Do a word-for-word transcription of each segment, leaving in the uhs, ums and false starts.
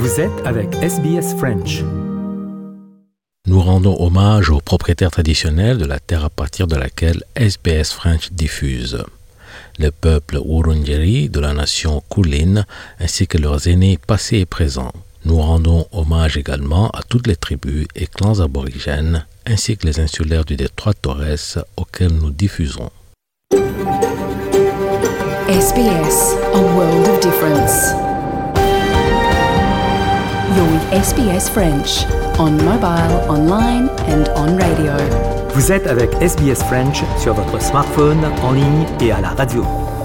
Vous êtes avec S B S French. Nous rendons hommage aux propriétaires traditionnels de la terre à partir de laquelle S B S French diffuse. Le peuple Wurundjeri de la nation Kulin ainsi que leurs aînés passés et présents. Nous rendons hommage également à toutes les tribus et clans aborigènes ainsi que les insulaires du détroit Torres auxquels nous diffusons. S B S, a world of difference. You're with S B S French, on mobile, online and on radio. Vous êtes avec S B S French sur votre smartphone, en ligne et à la radio.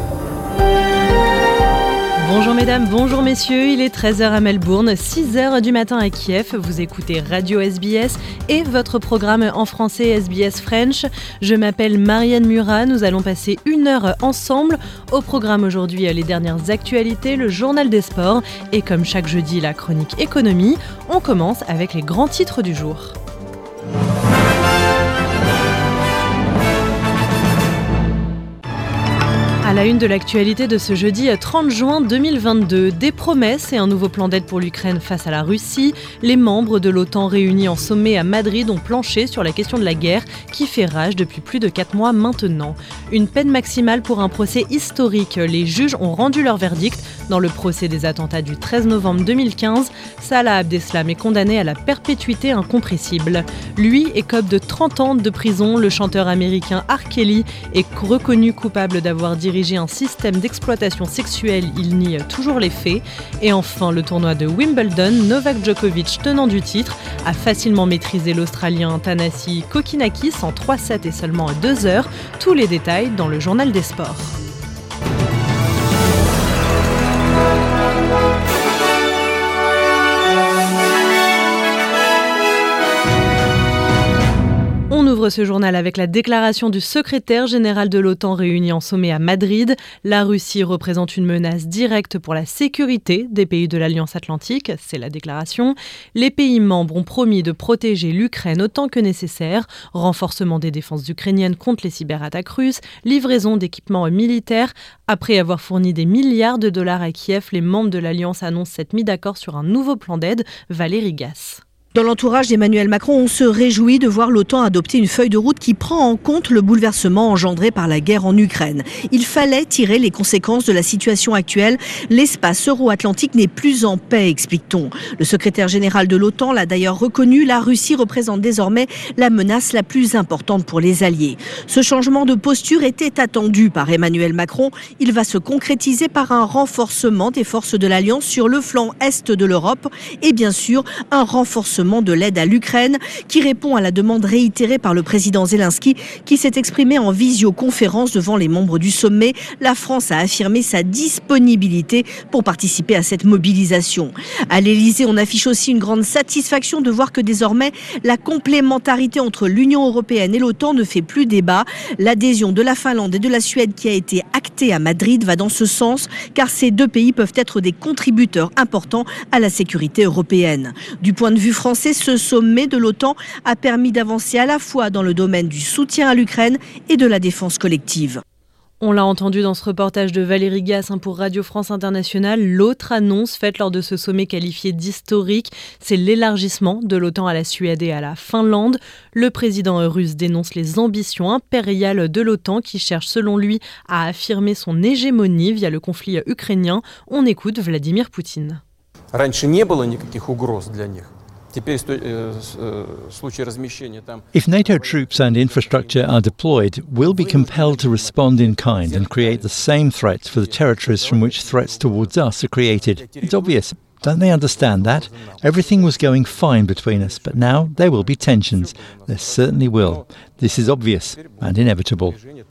Bonjour mesdames, bonjour messieurs, il est treize heures à Melbourne, six heures du matin à Kiev, vous écoutez Radio S B S et votre programme en français S B S French. Je m'appelle Marianne Murat, nous allons passer une heure ensemble. Au programme aujourd'hui, les dernières actualités, le journal des sports et comme chaque jeudi, la chronique économie. On commence avec les grands titres du jour. À la une de l'actualité de ce jeudi trente juin deux mille vingt-deux, des promesses et un nouveau plan d'aide pour l'Ukraine face à la Russie. Les membres de l'OTAN réunis en sommet à Madrid ont planché sur la question de la guerre qui fait rage depuis plus de quatre mois maintenant. Une peine maximale pour un procès historique. Les juges ont rendu leur verdict dans le procès des attentats du treize novembre deux mille quinze. Salah Abdeslam est condamné à la perpétuité incompressible. Lui écope de trente ans de prison. Le chanteur américain R. Kelly est reconnu coupable d'avoir dirigé un système d'exploitation sexuelle, il nie toujours les faits. Et enfin, le tournoi de Wimbledon, Novak Djokovic, tenant du titre, a facilement maîtrisé l'Australien Thanasi Kokkinakis en trois sets et seulement deux heures. Tous les détails dans le journal des sports. On ouvre ce journal avec la déclaration du secrétaire général de l'OTAN réuni en sommet à Madrid. La Russie représente une menace directe pour la sécurité des pays de l'Alliance Atlantique, c'est la déclaration. Les pays membres ont promis de protéger l'Ukraine autant que nécessaire. Renforcement des défenses ukrainiennes contre les cyberattaques russes, livraison d'équipements militaires. Après avoir fourni des milliards de dollars à Kiev, les membres de l'Alliance annoncent s'être mis d'accord sur un nouveau plan d'aide. Valérie Gasse. Dans l'entourage d'Emmanuel Macron, on se réjouit de voir l'OTAN adopter une feuille de route qui prend en compte le bouleversement engendré par la guerre en Ukraine. Il fallait tirer les conséquences de la situation actuelle. L'espace euro-atlantique n'est plus en paix, explique-t-on. Le secrétaire général de l'OTAN l'a d'ailleurs reconnu, la Russie représente désormais la menace la plus importante pour les alliés. Ce changement de posture était attendu par Emmanuel Macron. Il va se concrétiser par un renforcement des forces de l'Alliance sur le flanc est de l'Europe et bien sûr un renforcement de l'aide à l'Ukraine qui répond à la demande réitérée par le président Zelensky qui s'est exprimé en visioconférence devant les membres du sommet. La France a affirmé sa disponibilité pour participer à cette mobilisation. À l'Elysée, on affiche aussi une grande satisfaction de voir que désormais la complémentarité entre l'Union européenne et l'OTAN ne fait plus débat. L'adhésion de la Finlande et de la Suède qui a été actée à Madrid va dans ce sens car ces deux pays peuvent être des contributeurs importants à la sécurité européenne. Du point de vue français, ce sommet de l'OTAN a permis d'avancer à la fois dans le domaine du soutien à l'Ukraine et de la défense collective. On l'a entendu dans ce reportage de Valérie Gasse pour Radio France Internationale. L'autre annonce faite lors de ce sommet qualifié d'historique, c'est l'élargissement de l'OTAN à la Suède et à la Finlande. Le président russe dénonce les ambitions impériales de l'OTAN qui cherche selon lui à affirmer son hégémonie via le conflit ukrainien. On écoute Vladimir Poutine. Раньше не было никаких угроз для них. If NATO troops and infrastructure are deployed, we'll be compelled to respond in kind and create the same threats for the territories from which threats towards us are created. It's obvious. Don't they understand that? Everything was going fine between us, but now there will be tensions. There certainly will. This is obvious and inevitable.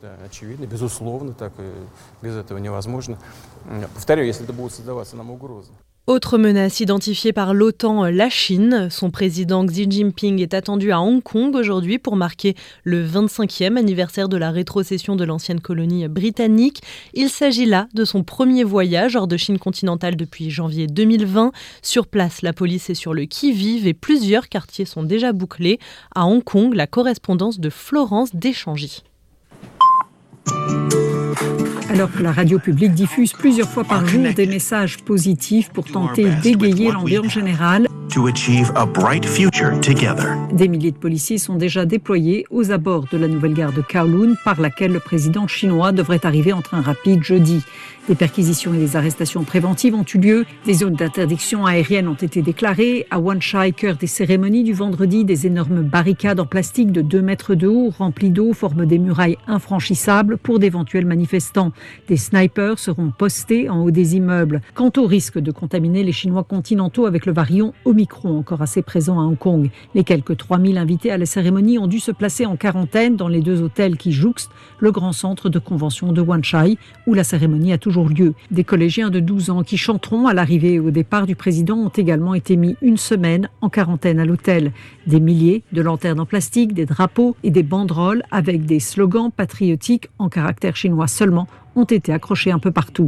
Autre menace identifiée par l'OTAN, la Chine. Son président Xi Jinping est attendu à Hong Kong aujourd'hui pour marquer le vingt-cinquième anniversaire de la rétrocession de l'ancienne colonie britannique. Il s'agit là de son premier voyage hors de Chine continentale depuis janvier deux mille vingt. Sur place, la police est sur le qui-vive et plusieurs quartiers sont déjà bouclés. À Hong Kong, la correspondance de Florence Deschangy. Alors que la radio publique diffuse plusieurs fois par jour des messages positifs pour tenter d'égayer l'ambiance générale. Des milliers de policiers sont déjà déployés aux abords de la nouvelle gare de Kowloon, par laquelle le président chinois devrait arriver en train rapide jeudi. Des perquisitions et des arrestations préventives ont eu lieu. Des zones d'interdiction aérienne ont été déclarées. À Wan Chai, cœur des cérémonies du vendredi, des énormes barricades en plastique de deux mètres de haut, remplies d'eau, forment des murailles infranchissables pour d'éventuels manifestants. Des snipers seront postés en haut des immeubles. Quant au risque de contaminer les Chinois continentaux avec le variant Omicron, encore assez présent à Hong Kong, les quelques trois mille invités à la cérémonie ont dû se placer en quarantaine dans les deux hôtels qui jouxtent le grand centre de convention de Wan Chai, où la cérémonie a toujours lieu. Des collégiens de douze ans qui chanteront à l'arrivée et au départ du président ont également été mis une semaine en quarantaine à l'hôtel. Des milliers de lanternes en plastique, des drapeaux et des banderoles avec des slogans patriotiques en caractère chinois seulement ont été accrochés un peu partout.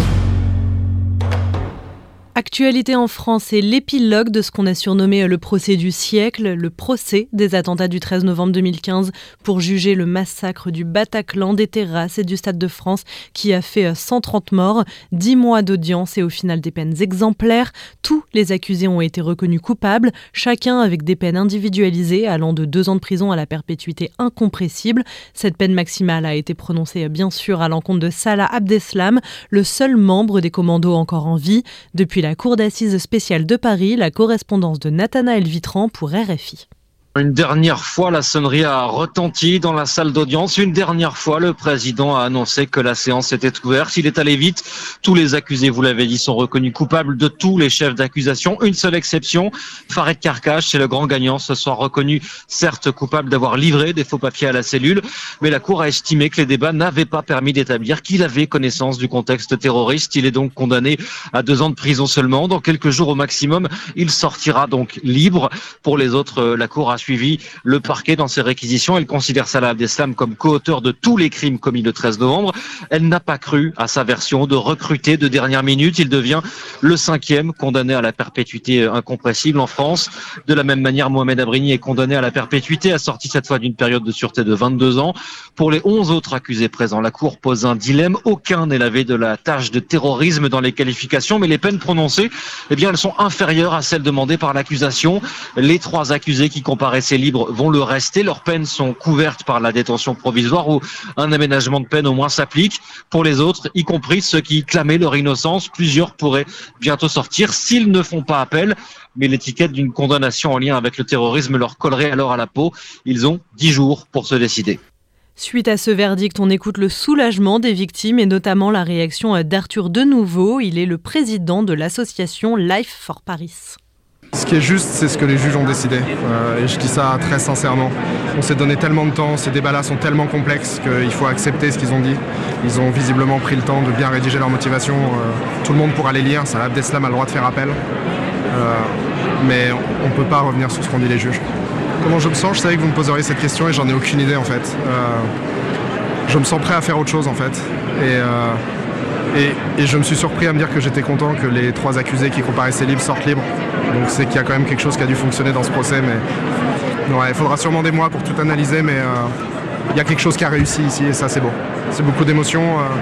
Actualité en France et l'épilogue de ce qu'on a surnommé le procès du siècle, le procès des attentats du treize novembre deux mille quinze pour juger le massacre du Bataclan, des terrasses et du Stade de France qui a fait cent trente morts, dix mois d'audience et au final des peines exemplaires. Tous les accusés ont été reconnus coupables, chacun avec des peines individualisées allant de deux ans de prison à la perpétuité incompressible. Cette peine maximale a été prononcée bien sûr à l'encontre de Salah Abdeslam, le seul membre des commandos encore en vie. Depuis la Cour d'assises spéciale de Paris, la correspondance de Nathanaël Vitran pour R F I. Une dernière fois, la sonnerie a retenti dans la salle d'audience. Une dernière fois, le président a annoncé que la séance était ouverte. Il est allé vite. Tous les accusés, vous l'avez dit, sont reconnus coupables de tous les chefs d'accusation. Une seule exception, Farid Karkash, c'est le grand gagnant ce soir, reconnu certes coupable d'avoir livré des faux papiers à la cellule, mais la Cour a estimé que les débats n'avaient pas permis d'établir qu'il avait connaissance du contexte terroriste. Il est donc condamné à deux ans de prison seulement. Dans quelques jours au maximum, il sortira donc libre. Pour les autres, la Cour a suivi le parquet dans ses réquisitions. Elle considère Salah Abdeslam comme co-auteur de tous les crimes commis le treize novembre. Elle n'a pas cru à sa version de recruter de dernière minute. Il devient le cinquième condamné à la perpétuité incompressible en France. De la même manière, Mohamed Abrini est condamné à la perpétuité, assorti cette fois d'une période de sûreté de vingt-deux ans. Pour les onze autres accusés présents, la Cour pose un dilemme. Aucun n'est lavé de la tâche de terrorisme dans les qualifications, mais les peines prononcées, eh bien, elles sont inférieures à celles demandées par l'accusation. Les trois accusés qui comparaissent libres vont le rester. Leurs peines sont couvertes par la détention provisoire où un aménagement de peine au moins s'applique. Pour les autres, y compris ceux qui clamaient leur innocence, plusieurs pourraient bientôt sortir s'ils ne font pas appel. Mais l'étiquette d'une condamnation en lien avec le terrorisme leur collerait alors à la peau. Ils ont dix jours pour se décider. Suite à ce verdict, on écoute le soulagement des victimes et notamment la réaction d'Arthur Denouveau. Il est le président de l'association Life for Paris. Ce qui est juste, c'est ce que les juges ont décidé. Euh, et je dis ça très sincèrement. On s'est donné tellement de temps, ces débats-là sont tellement complexes qu'il faut accepter ce qu'ils ont dit. Ils ont visiblement pris le temps de bien rédiger leur motivation. Euh, tout le monde pourra les lire, Salah Abdeslam a le droit de faire appel. Euh, mais on ne peut pas revenir sur ce qu'ont dit les juges. Comment je me sens? Je savais que vous me poseriez cette question et j'en ai aucune idée en fait. Euh, je me sens prêt à faire autre chose en fait. Et... Euh, Et, et je me suis surpris à me dire que j'étais content que les trois accusés qui comparaissaient libres sortent libres. Donc c'est qu'il y a quand même quelque chose qui a dû fonctionner dans ce procès. Mais ouais, il faudra sûrement des mois pour tout analyser, mais euh, il y a quelque chose qui a réussi ici et ça c'est beau. C'est beaucoup d'émotions. Euh,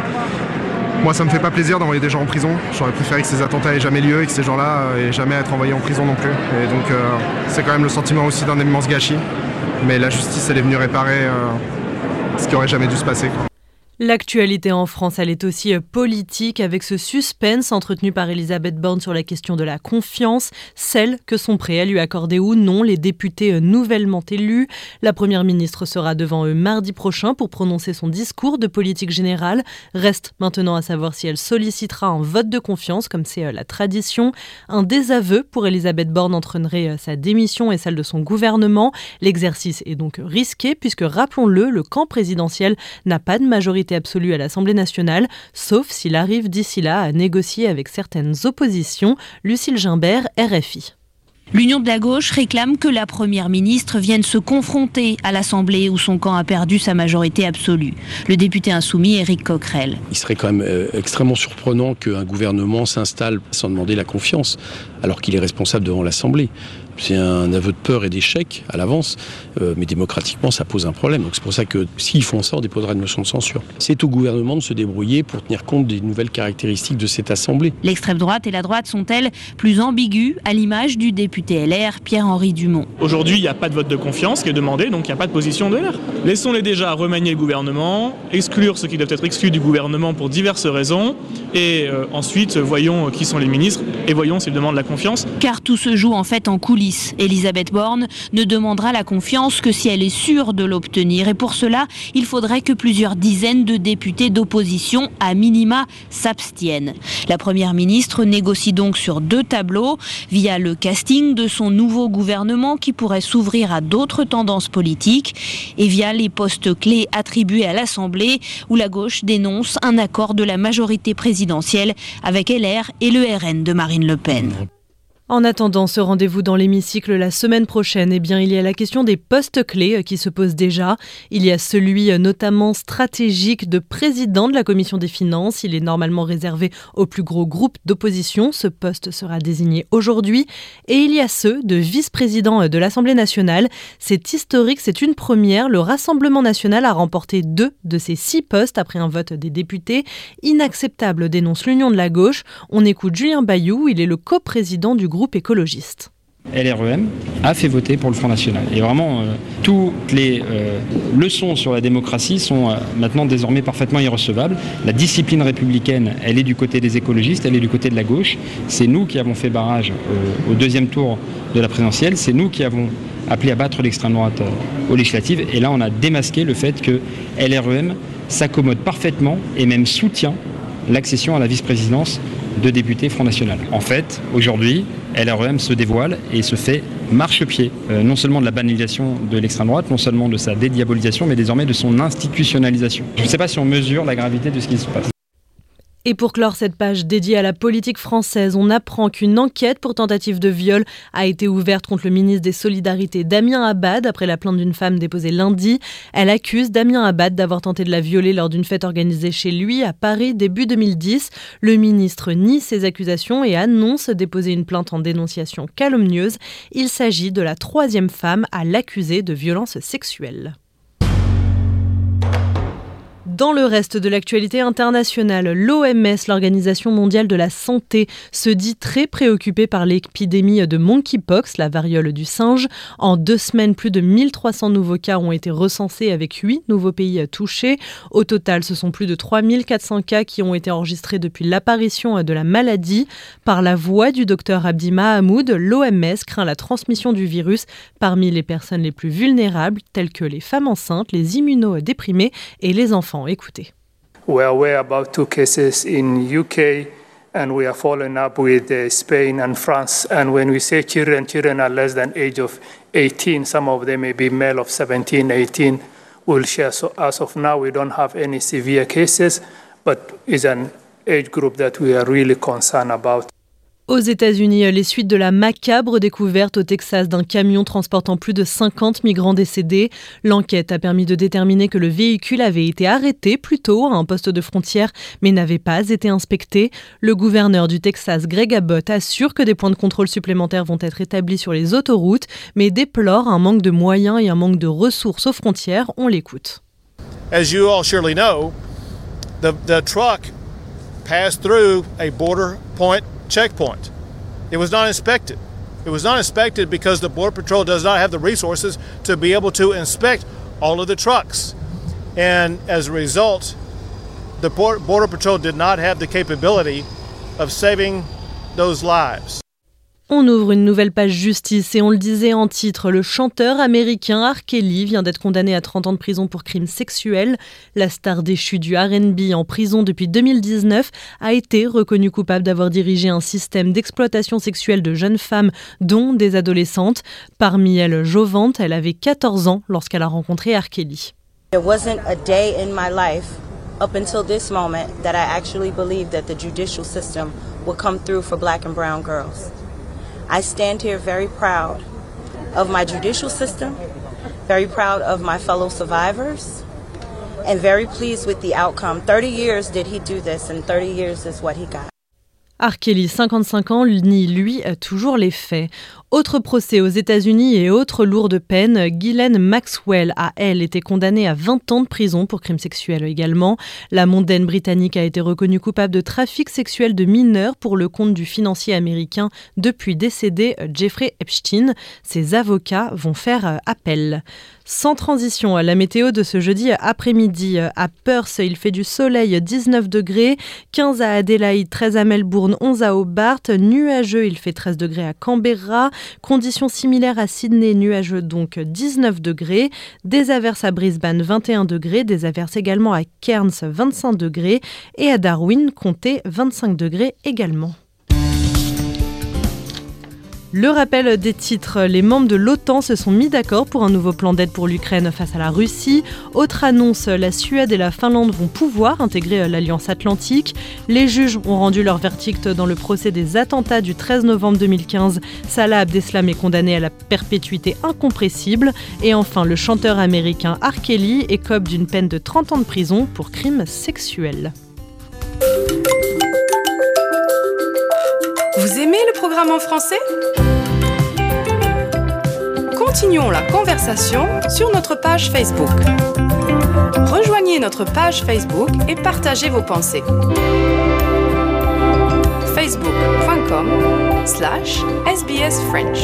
moi ça me fait pas plaisir d'envoyer des gens en prison. J'aurais préféré que ces attentats aient jamais lieu et que ces gens-là aient jamais à être envoyés en prison non plus. Et donc euh, c'est quand même le sentiment aussi d'un immense gâchis. Mais la justice elle est venue réparer euh, ce qui aurait jamais dû se passer, quoi. L'actualité en France, elle est aussi politique avec ce suspense entretenu par Elisabeth Borne sur la question de la confiance, celle que sont prêts à lui accorder ou non les députés nouvellement élus. La première ministre sera devant eux mardi prochain pour prononcer son discours de politique générale. Reste maintenant à savoir si elle sollicitera un vote de confiance, comme c'est la tradition. Un désaveu pour Elisabeth Borne entraînerait sa démission et celle de son gouvernement. L'exercice est donc risqué puisque, rappelons-le, le camp présidentiel n'a pas de majorité absolue à l'Assemblée nationale, sauf s'il arrive d'ici là à négocier avec certaines oppositions. Lucille Gimbert, R F I. L'Union de la gauche réclame que la Première ministre vienne se confronter à l'Assemblée où son camp a perdu sa majorité absolue. Le député insoumis Éric Coquerel. Il serait quand même euh, extrêmement surprenant qu'un gouvernement s'installe sans demander la confiance. alors qu'il est responsable devant l'Assemblée. C'est un aveu de peur et d'échec à l'avance, euh, mais démocratiquement ça pose un problème. Donc c'est pour ça que s'ils font ça, on déposera une motion de censure. C'est au gouvernement de se débrouiller pour tenir compte des nouvelles caractéristiques de cette Assemblée. L'extrême droite et la droite sont-elles plus ambiguës, à l'image du député L R Pierre-Henri Dumont? Aujourd'hui, il n'y a pas de vote de confiance qui est demandé, donc il n'y a pas de position de L R. Laissons-les déjà remanier le gouvernement, exclure ceux qui doivent être exclus du gouvernement pour diverses raisons, et euh, ensuite voyons qui sont les ministres et voyons s'ils demandent la confiance. Car tout se joue en fait en coulisses. Elisabeth Borne ne demandera la confiance que si elle est sûre de l'obtenir. Et pour cela, il faudrait que plusieurs dizaines de députés d'opposition, à minima, s'abstiennent. La Première ministre négocie donc sur deux tableaux, via le casting de son nouveau gouvernement qui pourrait s'ouvrir à d'autres tendances politiques, et via les postes clés attribués à l'Assemblée, où la gauche dénonce un accord de la majorité présidentielle avec L R et le R N de Marine Le Pen. En attendant ce rendez-vous dans l'hémicycle la semaine prochaine, eh bien, il y a la question des postes clés qui se pose déjà. Il y a celui notamment stratégique de président de la Commission des finances. Il est normalement réservé au plus gros groupe d'opposition. Ce poste sera désigné aujourd'hui. Et il y a ceux de vice-président de l'Assemblée nationale. C'est historique, c'est une première. Le Rassemblement national a remporté deux de ces six postes après un vote des députés. Inacceptable, dénonce l'Union de la gauche. On écoute Julien Bayou, il est le coprésident du groupe écologiste. L R E M a fait voter pour le Front National. Et vraiment, euh, toutes les euh, leçons sur la démocratie sont euh, maintenant désormais parfaitement irrecevables. La discipline républicaine, elle est du côté des écologistes, elle est du côté de la gauche. C'est nous qui avons fait barrage euh, au deuxième tour de la présidentielle. C'est nous qui avons appelé à battre l'extrême droite euh, aux législatives. Et là, on a démasqué le fait que L R E M s'accommode parfaitement et même soutient l'accession à la vice-présidence de députés Front National. En fait, aujourd'hui, L R E M se dévoile et se fait marchepied, euh, non seulement de la banalisation de l'extrême droite, non seulement de sa dédiabolisation, mais désormais de son institutionnalisation. Je ne sais pas si on mesure la gravité de ce qui se passe. Et pour clore cette page dédiée à la politique française, on apprend qu'une enquête pour tentative de viol a été ouverte contre le ministre des Solidarités Damien Abad après la plainte d'une femme déposée lundi. Elle accuse Damien Abad d'avoir tenté de la violer lors d'une fête organisée chez lui à Paris début deux mille dix. Le ministre nie ces accusations et annonce déposer une plainte en dénonciation calomnieuse. Il s'agit de la troisième femme à l'accuser de violences sexuelles. Dans le reste de l'actualité internationale, l'O M S, l'Organisation mondiale de la santé, se dit très préoccupée par l'épidémie de monkeypox, la variole du singe. En deux semaines, plus de mille trois cents nouveaux cas ont été recensés avec huit nouveaux pays touchés. Au total, ce sont plus de trois mille quatre cents cas qui ont été enregistrés depuis l'apparition de la maladie. Par la voix du docteur Abdi Mahamoud, l'O M S craint la transmission du virus parmi les personnes les plus vulnérables, telles que les femmes enceintes, les immunodéprimés et les enfants. Écoutez. We are aware about two cases in U K and we are following up with uh, Spain and France. And when we say children, children are less than age of eighteen. Some of them may be male of seventeen, eighteen. We'll share. So as of now, we don't have any severe cases, but it's an age group that we are really concerned about. Aux États-Unis, les suites de la macabre découverte au Texas d'un camion transportant plus de cinquante migrants décédés. L'enquête a permis de déterminer que le véhicule avait été arrêté plus tôt à un poste de frontière, mais n'avait pas été inspecté. Le gouverneur du Texas, Greg Abbott, assure que des points de contrôle supplémentaires vont être établis sur les autoroutes, mais déplore un manque de moyens et un manque de ressources aux frontières. On l'écoute. As you all surely know, the, the truck passed through a border point checkpoint. It was not inspected. It was not inspected because the Border Patrol does not have the resources to be able to inspect all of the trucks. And as a result, the Border Patrol did not have the capability of saving those lives. On ouvre une nouvelle page justice et on le disait en titre, le chanteur américain R. Kelly vient d'être condamné à trente ans de prison pour crimes sexuels. La star déchue du R and B en prison depuis deux mille dix-neuf a été reconnue coupable d'avoir dirigé un système d'exploitation sexuelle de jeunes femmes, dont des adolescentes. Parmi elles, Jovante, elle avait quatorze ans lorsqu'elle a rencontré R. Kelly. There wasn't a day in my life up until this moment that I actually believed that the judicial system would come through for black and brown girls. I stand here very proud of my judicial system, very proud of my fellow survivors, and very pleased with the outcome. thirty years did he do this, and thirty years is what he got. R. Kelly, cinquante-cinq ans, nie lui toujours les faits. Autre procès aux États-Unis et autre lourde peine, Ghislaine Maxwell a, elle, été condamnée à vingt ans de prison pour crimes sexuels également. La mondaine britannique a été reconnue coupable de trafic sexuel de mineurs pour le compte du financier américain depuis décédé Jeffrey Epstein. Ses avocats vont faire appel. Sans transition, la météo de ce jeudi après-midi. À Perth, il fait du soleil, dix-neuf degrés, quinze à Adélaïde, treize à Melbourne, onze à Hobart. Nuageux, il fait treize degrés à Canberra. Conditions similaires à Sydney, nuageux donc dix-neuf degrés. Des averses à Brisbane, vingt et un degrés. Des averses également à Cairns, vingt-cinq degrés. Et à Darwin, comptez vingt-cinq degrés également. Le rappel des titres, les membres de l'OTAN se sont mis d'accord pour un nouveau plan d'aide pour l'Ukraine face à la Russie. Autre annonce, la Suède et la Finlande vont pouvoir intégrer l'Alliance Atlantique. Les juges ont rendu leur verdict dans le procès des attentats du treize novembre deux mille quinze. Salah Abdeslam est condamné à la perpétuité incompressible. Et enfin, le chanteur américain R. Kelly écope d'une peine de trente ans de prison pour crimes sexuels. Vous aimez le programme en français ? Continuons la conversation sur notre page Facebook. Rejoignez notre page Facebook et partagez vos pensées. facebook.com slash SBS French.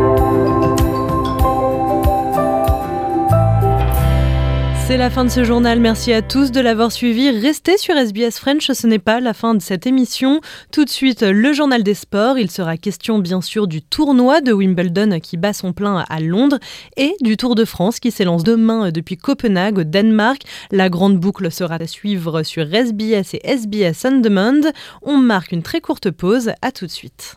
C'est la fin de ce journal, merci à tous de l'avoir suivi. Restez sur S B S French, ce n'est pas la fin de cette émission. Tout de suite, le journal des sports. Il sera question bien sûr du tournoi de Wimbledon qui bat son plein à Londres et du Tour de France qui s'élance demain depuis Copenhague au Danemark. La grande boucle sera à suivre sur S B S et S B S On Demand. On marque une très courte pause, à tout de suite.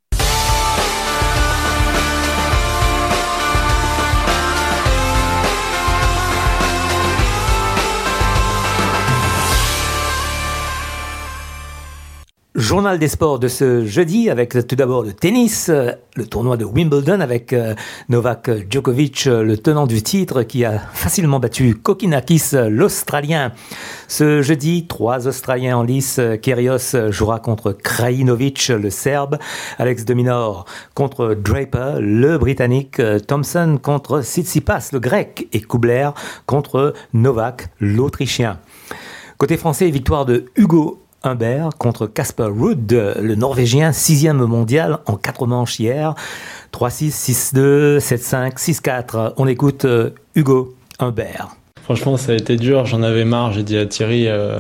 Journal des sports de ce jeudi avec tout d'abord le tennis, le tournoi de Wimbledon avec Novak Djokovic, le tenant du titre qui a facilement battu Kokkinakis, l'Australien. Ce jeudi, trois Australiens en lice. Kyrgios jouera contre Krajinovic, le Serbe. Alex de Minaur contre Draper, le Britannique. Thompson contre Tsitsipas, le Grec. Et Kubler contre Novak, l'Autrichien. Côté français, victoire de Hugo Humbert contre Casper Ruud, le Norvégien, sixième mondial en quatre manches hier. trois six, six deux, sept cinq, six quatre. On écoute euh, Hugo Humbert. Franchement, ça a été dur. J'en avais marre. J'ai dit à Thierry euh,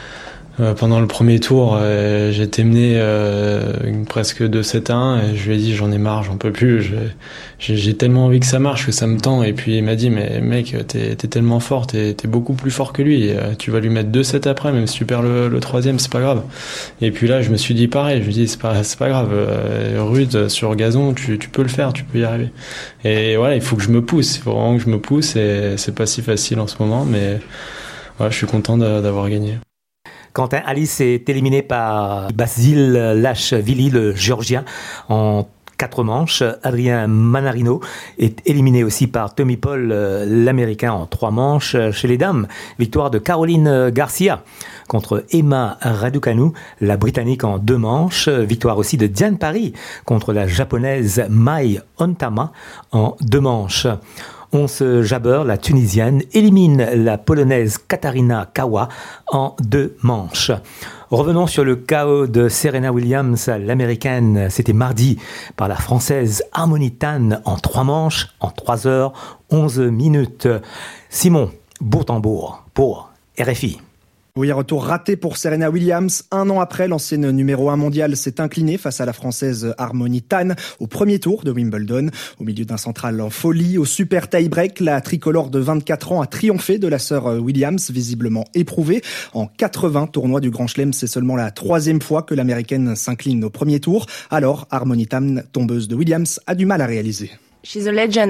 euh, pendant le premier tour, euh, j'étais mené euh, presque de sept à un et je lui ai dit j'en ai marre, j'en peux plus. Je, j'ai, j'ai tellement envie que ça marche, que ça me tend. Et puis il m'a dit mais mec, t'es, t'es tellement fort, t'es, t'es beaucoup plus fort que lui. Et, euh, tu vas lui mettre deux sept après, même si tu perds le, le troisième, c'est pas grave. Et puis là, je me suis dit pareil. Je me dis c'est pas, c'est pas grave. Euh, Rude sur gazon, tu, tu peux le faire, tu peux y arriver. Et voilà, il faut que je me pousse. Il faut vraiment que je me pousse. Et c'est pas si facile en ce moment, mais voilà, je suis content d'avoir gagné. Quentin Alice est éliminé par Basil Lashvili, le Géorgien, en quatre manches. Adrien Manarino est éliminé aussi par Tommy Paul, l'Américain, en trois manches. Chez les dames, victoire de Caroline Garcia contre Emma Raducanu, la Britannique, en deux manches. Victoire aussi de Diane Parry contre la Japonaise Mai Ontama en deux manches. Ons Jabeur, la Tunisienne, élimine la Polonaise Katarina Kawa en deux manches. Revenons sur le K O de Serena Williams, l'Américaine. C'était mardi par la Française Harmony Tan en trois manches, en trois heures, onze minutes. Simon Bourtambour pour R F I. Oui, retour raté pour Serena Williams. Un an après, l'ancienne numéro un mondiale s'est inclinée face à la Française Harmony Tan au premier tour de Wimbledon. Au milieu d'un central en folie, au super tie-break, la tricolore de vingt-quatre ans a triomphé de la sœur Williams, visiblement éprouvée. En quatre-vingts tournois du Grand Chelem, c'est seulement la troisième fois que l'Américaine s'incline au premier tour. Alors, Harmony Tan, tombeuse de Williams, a du mal à réaliser. C'est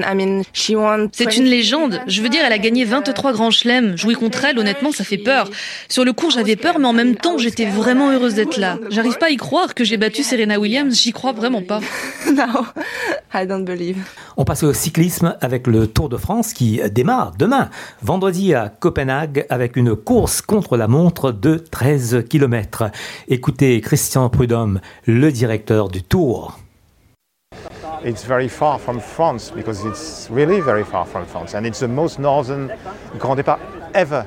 une légende. Je veux dire, elle a gagné vingt-trois grands chelems. Jouer contre elle, honnêtement, ça fait peur. Sur le coup, j'avais peur, mais en même temps, j'étais vraiment heureuse d'être là. J'arrive pas à y croire que j'ai battu Serena Williams. J'y crois vraiment pas. I don't believe. On passe au cyclisme avec le Tour de France qui démarre demain, vendredi à Copenhague, avec une course contre la montre de treize kilomètres. Écoutez Christian Prudhomme, le directeur du Tour. It's very far from France because it's really very far from France and it's the most northern Grand Départ ever.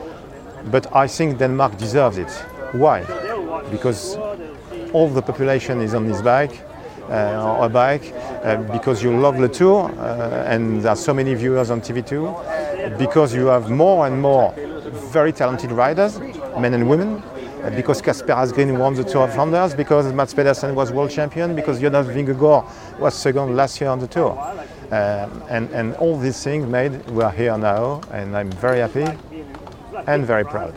But I think Denmark deserves it. Why? Because all the population is on this bike, uh, or a bike, uh, because you love the Tour uh, and there are so many viewers on T V two, because you have more and more very talented riders, men and women, uh, because Kasper Asgreen won the Tour of Flanders, because Mats Pedersen was world champion, because Jonas Vingegaard was second last year on the Tour. Uh, and, and all these things made, we are here now and I'm very happy and very proud.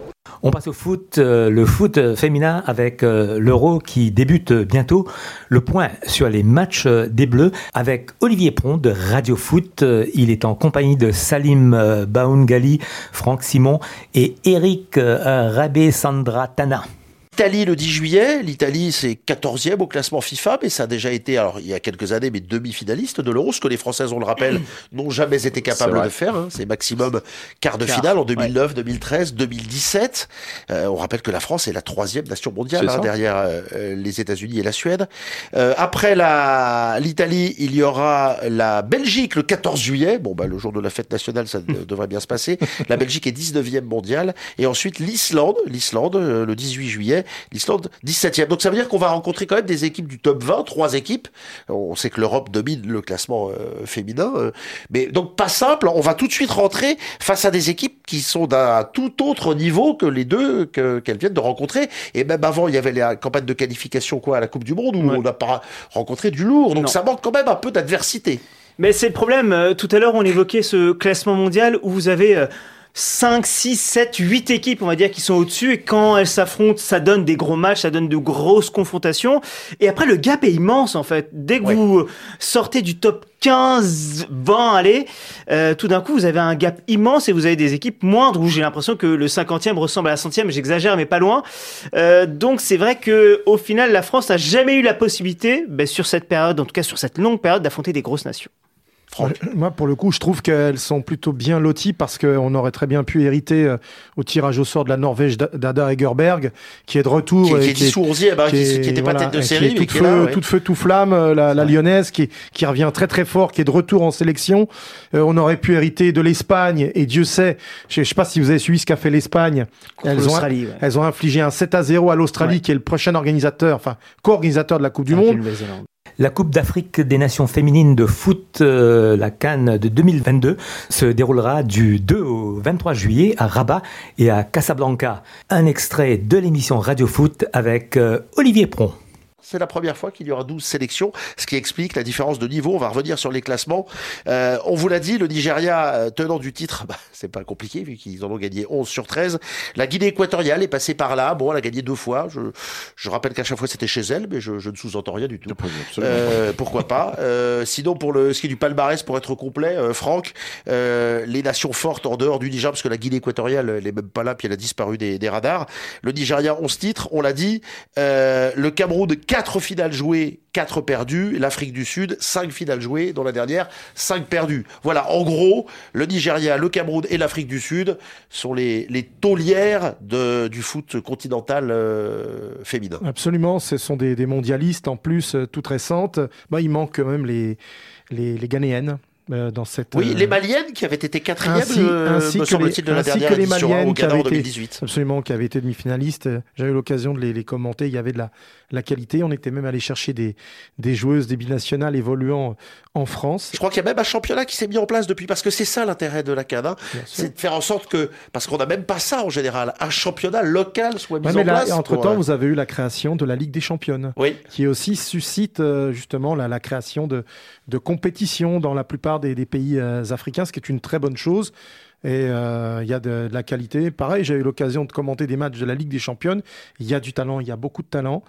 On passe au foot, euh, le foot féminin avec euh, l'Euro qui débute bientôt. Le point sur les matchs euh, des Bleus avec Olivier Pron de Radio Foot. Euh, il est en compagnie de Salim euh, Baoungali, Franck Simon et Eric euh, Rabé-Sandratana. L'Italie le dix juillet, l'Italie c'est quatorzième au classement FIFA, mais ça a déjà été, alors il y a quelques années, mais demi-finaliste de l'Euro, ce que les Françaises, on le rappelle, n'ont jamais été capables de faire, hein. C'est maximum quart de quart, finale en deux mille neuf, ouais. deux mille treize, deux mille dix-sept. Euh, on rappelle que la France est la troisième nation mondiale, hein, derrière euh, les États-Unis et la Suède. Euh, après la, l'Italie, il y aura la Belgique le quatorze juillet, bon bah le jour de la fête nationale, ça devrait bien se passer. La Belgique est dix-neuvième mondiale, et ensuite l'Islande, l'Islande euh, le dix-huit juillet. L'Islande, dix-septième. Donc ça veut dire qu'on va rencontrer quand même des équipes du top vingt, trois équipes. On sait que l'Europe domine le classement euh, féminin. Euh, mais donc pas simple, on va tout de suite rentrer face à des équipes qui sont d'un tout autre niveau que les deux que, qu'elles viennent de rencontrer. Et même avant, il y avait la campagne de qualification quoi, à la Coupe du Monde où ouais. on n'a pas rencontré du lourd. Donc non. Ça manque quand même un peu d'adversité. Mais c'est le problème. Euh, tout à l'heure, on évoquait ce classement mondial où vous avez... Euh, cinq, six, sept, huit équipes, on va dire, qui sont au-dessus, et quand elles s'affrontent, ça donne des gros matchs, ça donne de grosses confrontations, et après, le gap est immense, en fait. Dès que ouais. vous sortez du top quinze, vingt, allez, euh, tout d'un coup, vous avez un gap immense, et vous avez des équipes moindres, où j'ai l'impression que le cinquantième ressemble à la centième, j'exagère, mais pas loin. Euh, donc, c'est vrai que au final, la France n'a jamais eu la possibilité, ben, sur cette période, en tout cas sur cette longue période, d'affronter des grosses nations. Franck. Moi, pour le coup, je trouve qu'elles sont plutôt bien loties parce qu'on aurait très bien pu hériter euh, au tirage au sort de la Norvège d'Ada Hegerberg, qui est de retour. Qui, qui est dix onzième, bah, qui n'était pas voilà, tête de série, qui mais qui est là. Ouais. Toute feu, tout flamme, la, la lyonnaise, qui, qui revient très très fort, qui est de retour en sélection. Euh, on aurait pu hériter de l'Espagne, et Dieu sait, je ne sais pas si vous avez suivi ce qu'a fait l'Espagne. Elles ont, ouais. elles ont infligé un sept à zéro à l'Australie, ouais. qui est le prochain organisateur, enfin, co-organisateur de la Coupe du ah, Monde. La Coupe d'Afrique des Nations féminines de foot, euh, la CAN de deux mille vingt-deux, se déroulera du deux au vingt-trois juillet à Rabat et à Casablanca. Un extrait de l'émission Radio Foot avec euh, Olivier Pron. C'est la première fois qu'il y aura douze sélections, ce qui explique la différence de niveau. On va revenir sur les classements. Euh, on vous l'a dit, le Nigeria, euh, tenant du titre, bah, c'est pas compliqué vu qu'ils en ont gagné onze sur treize. La Guinée équatoriale est passée par là. Bon, elle a gagné deux fois. Je, je rappelle qu'à chaque fois c'était chez elle, mais je, je ne sous-entends rien du tout. Euh, pourquoi pas. Euh, sinon, pour le ce qui est du palmarès, pour être complet, euh, Franck, euh, les nations fortes en dehors du Niger, parce que la Guinée équatoriale, elle est même pas là, puis elle a disparu des, des radars. Le Nigeria, onze titres, on l'a dit. Euh, le Cameroun, quatre finales jouées, quatre perdues. L'Afrique du Sud, cinq finales jouées, dont la dernière, cinq perdues. Voilà, en gros, le Nigeria, le Cameroun et l'Afrique du Sud sont les, les taulières de, du foot continental euh, féminin. Absolument, ce sont des, des mondialistes, en plus, euh, toutes récentes. Bah, il manque quand même les, les, les Ghanéennes. Euh, dans cette, oui, euh... les Maliennes qui avaient été quatrième, ainsi, euh, ainsi me semble-t-il, de la dernière les édition hein, au Ghana en deux mille dix-huit. Été, absolument, qui avaient été demi-finalistes. J'avais eu l'occasion de les, les commenter. Il y avait de la, la qualité. On était même allé chercher des, des joueuses des binationales évoluant en France. Je crois qu'il y a même un championnat qui s'est mis en place depuis, parce que c'est ça l'intérêt de la C A N, hein, c'est de faire en sorte que, parce qu'on n'a même pas ça en général, un championnat local soit mis ouais, mais en là, place. Entre-temps, pour, euh... vous avez eu la création de la Ligue des Championnes, oui. qui aussi suscite euh, justement la, la création de, de compétitions dans la plupart des, des pays euh, africains, ce qui est une très bonne chose. Et il euh, y a de, de la qualité. Pareil, j'ai eu l'occasion de commenter des matchs de la Ligue des Championnes. Il y a du talent, il y a beaucoup de talent.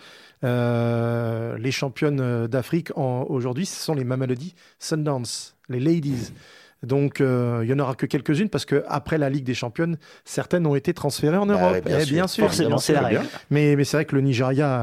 Euh, les championnes d'Afrique en, aujourd'hui, ce sont les Mamelodi Sundowns, les ladies. Donc, euh, il n'y en aura que quelques-unes parce qu'après la Ligue des Championnes, certaines ont été transférées en Europe. Bah, ouais, bien, eh, sûr, bien sûr, forcément, c'est, c'est la règle. Mais, mais c'est vrai que le Nigeria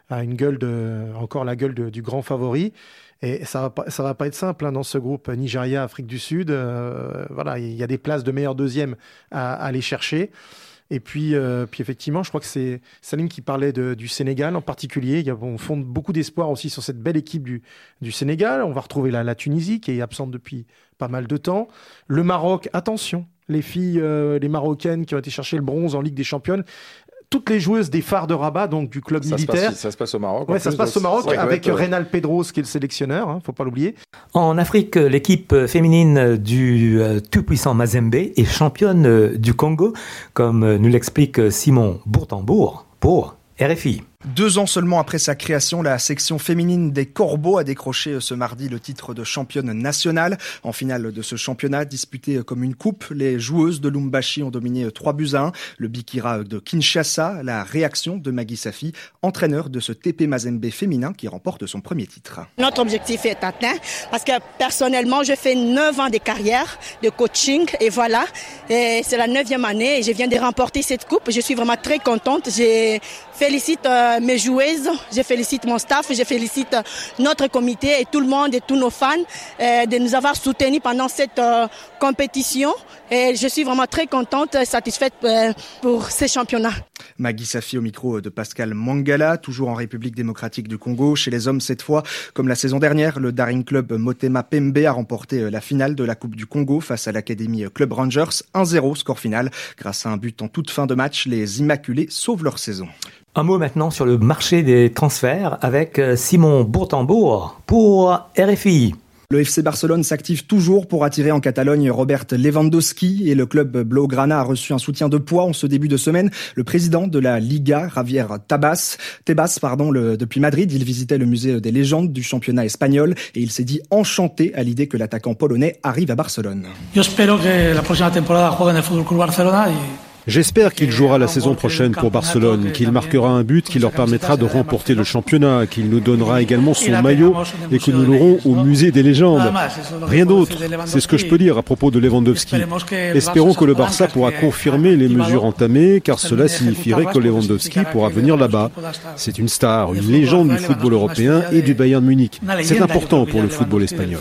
a une gueule de, encore la gueule de, du grand favori. Et ça va pas, ça va pas être simple hein, dans ce groupe Nigeria, Afrique du Sud. Euh, voilà, il y a des places de meilleur deuxième à, à aller chercher. Et puis, euh, puis effectivement, je crois que c'est Salim qui parlait de, du Sénégal en particulier. Il y a, on fonde beaucoup d'espoir aussi sur cette belle équipe du, du Sénégal. On va retrouver la, la Tunisie qui est absente depuis pas mal de temps. Le Maroc, attention, les filles, euh, les Marocaines qui ont été chercher le bronze en Ligue des Championnes. Toutes les joueuses des phares de Rabat, donc du club ça militaire. Se passe, ça se passe au Maroc. Ouais, ça se passe au Maroc ouais, avec ouais, Reynal Pedros qui est le sélectionneur, hein, faut pas l'oublier. En Afrique, l'équipe féminine du euh, tout-puissant Mazembe est championne euh, du Congo, comme euh, nous l'explique Simon Bourtambour pour R F I. Deux ans seulement après sa création, la section féminine des Corbeaux a décroché ce mardi le titre de championne nationale. En finale de ce championnat, disputé comme une coupe, les joueuses de Lumbashi ont dominé trois buts à un. Le Bikira de Kinshasa, la réaction de Magui Safi, entraîneur de ce T P Mazembe féminin qui remporte son premier titre. Notre objectif est atteint parce que personnellement, je fais neuf ans de carrière de coaching et voilà, et c'est la neuvième année et je viens de remporter cette coupe. Je suis vraiment très contente. Je félicite euh, mes joueuses, je félicite mon staff, je félicite notre comité et tout le monde et tous nos fans euh, de nous avoir soutenus pendant cette euh, compétition. Et je suis vraiment très contente et satisfaite euh, pour ces championnats. Magui Safi au micro de Pascal Mangala, toujours en République démocratique du Congo. Chez les hommes, cette fois, comme la saison dernière, le Daring Club Motema Pembe a remporté la finale de la Coupe du Congo face à l'Académie Club Rangers. un zéro score final. Grâce à un but en toute fin de match, les Immaculés sauvent leur saison. Un mot maintenant sur le marché des transferts avec Simon Bourtambour pour R F I. Le F C Barcelone s'active toujours pour attirer en Catalogne Robert Lewandowski et le club Blaugrana a reçu un soutien de poids en ce début de semaine. Le président de la Liga, Javier Tebas, Tebas pardon, le, depuis Madrid, il visitait le musée des légendes du championnat espagnol et il s'est dit enchanté à l'idée que l'attaquant polonais arrive à Barcelone. Yo espero que la próxima temporada juegue en el Fútbol Club Barcelona y... J'espère qu'il jouera la saison prochaine pour Barcelone, qu'il marquera un but qui leur permettra de remporter le championnat, qu'il nous donnera également son maillot et que nous l'aurons au musée des légendes. Rien d'autre, c'est ce que je peux dire à propos de Lewandowski. Espérons que le Barça pourra confirmer les mesures entamées, car cela signifierait que Lewandowski pourra venir là-bas. C'est une star, une légende du football européen et du Bayern Munich. C'est important pour le football espagnol.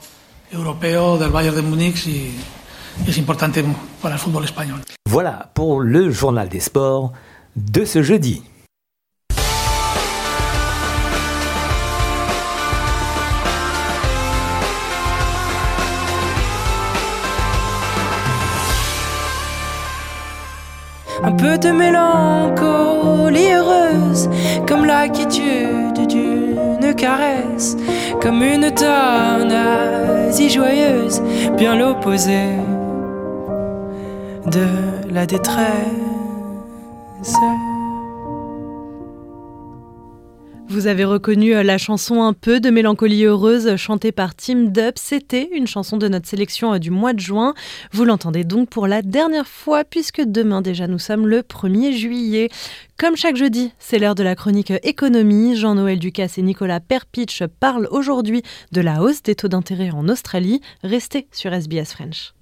Es importante para el fútbol español. Voilà pour le journal des sports de ce jeudi. Un peu de mélancolie heureuse, comme la quiétude d'une caresse, comme une euthanasie joyeuse, bien l'opposé de la détresse. Vous avez reconnu la chanson Un peu de mélancolie heureuse chantée par Team Dub. C'était une chanson de notre sélection du mois de juin. Vous l'entendez donc pour la dernière fois puisque demain déjà nous sommes le premier juillet. Comme chaque jeudi, c'est l'heure de la chronique économie. Jean-Noël Ducasse et Nicolas Perpich parlent aujourd'hui de la hausse des taux d'intérêt en Australie. Restez sur S B S French.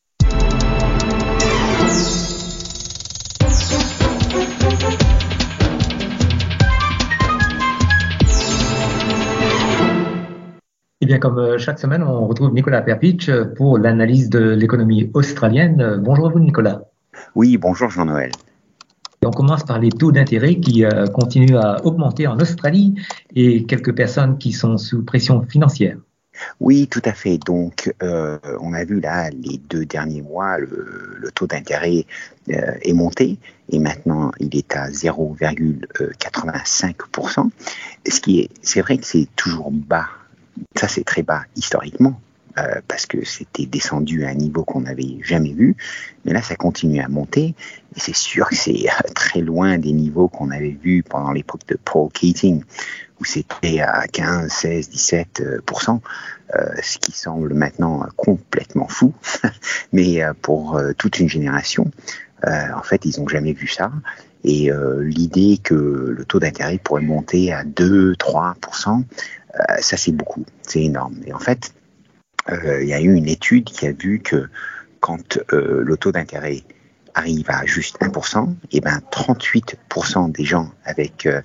Eh bien, comme chaque semaine, on retrouve Nicolas Perpich pour l'analyse de l'économie australienne. Bonjour à vous, Nicolas. Oui, bonjour Jean-Noël. Et on commence par les taux d'intérêt qui euh, continuent à augmenter en Australie et quelques personnes qui sont sous pression financière. Oui, tout à fait. Donc, euh, on a vu là, les deux derniers mois, le, le taux d'intérêt euh, est monté et maintenant, il est à zéro virgule quatre-vingt-cinq pour cent. Ce qui est, c'est vrai que c'est toujours bas. Ça, c'est très bas historiquement, euh, parce que c'était descendu à un niveau qu'on n'avait jamais vu. Mais là, ça continue à monter. Et c'est sûr que c'est très loin des niveaux qu'on avait vus pendant l'époque de Paul Keating, où c'était à quinze, seize, dix-sept pour cent, euh, ce qui semble maintenant complètement fou. Mais euh, pour euh, toute une génération, euh, en fait, ils n'ont jamais vu ça. Et euh, l'idée que le taux d'intérêt pourrait monter à deux à trois pour cent, Euh, ça c'est beaucoup, c'est énorme. Et en fait, euh, il y a eu une étude qui a vu que quand euh, le taux d'intérêt arrive à juste un pour cent, et ben trente-huit pour cent des gens avec euh,